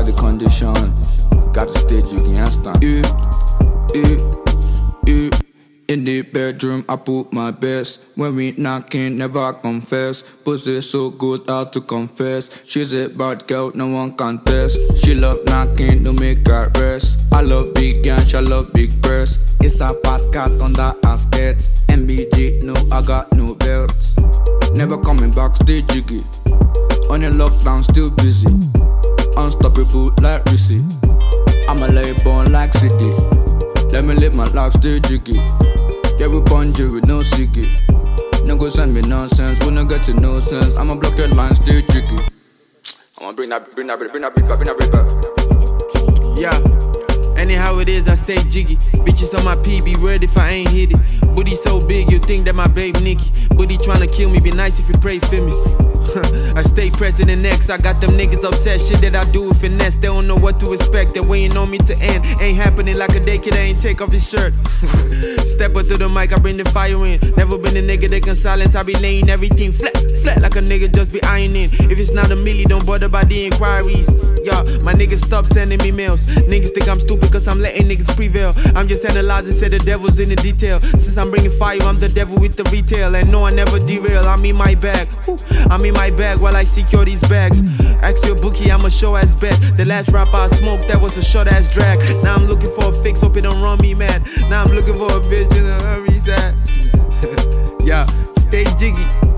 got the condition. Got the stage, you can stand. In the bedroom, I put my best. When we knocking, never confess. Pussy so good, hard to confess. She's a bad girl, no one can test. She love knocking, to make her rest. I love big yansh, I love big breasts. It's a fat cat under her skirts. MBG, no, I got no belt. Never coming back, stay jiggy. On the lockdown, still busy. Unstoppable like Rissy. I'm a lay born like City. Let me live my life, stay jiggy. Yeah, we bungee with no sticky. No go send me nonsense, we no get to no sense. I'ma block your line, stay tricky. I'ma bring that beat back. Yeah, anyhow it is, I stay jiggy. Bitches on my P, be worried if I ain't hit it. Booty so big, you think that my babe Nikki. Booty tryna kill me, be nice if you pray for me. I stay President X, I got them niggas upset. Shit that I do with finesse, they don't know what to expect. They're waiting on me to end. Ain't happening like a day kid, I ain't take off his shirt. Step up to the mic, I bring the fire in. Never been a nigga that can silence, I be laying everything flat like a nigga just be ironing. If it's not a milli, don't bother by the inquiries. Yeah, my niggas stop sending me mails. Niggas think I'm stupid cause I'm letting niggas prevail. I'm just analyzing, say the devil's in the detail. Since I'm bringing fire, I'm the devil with the retail. And no, I never derail, I'm in my bag. I'm in my bag while I secure these bags. Ask your bookie, I'm a show ass bet. The last rapper I smoked, that was a short ass drag. Now I'm looking for a fix, hope it don't run me mad. Now I'm looking for a bitch in a hurry sad. Yeah, stay jiggy.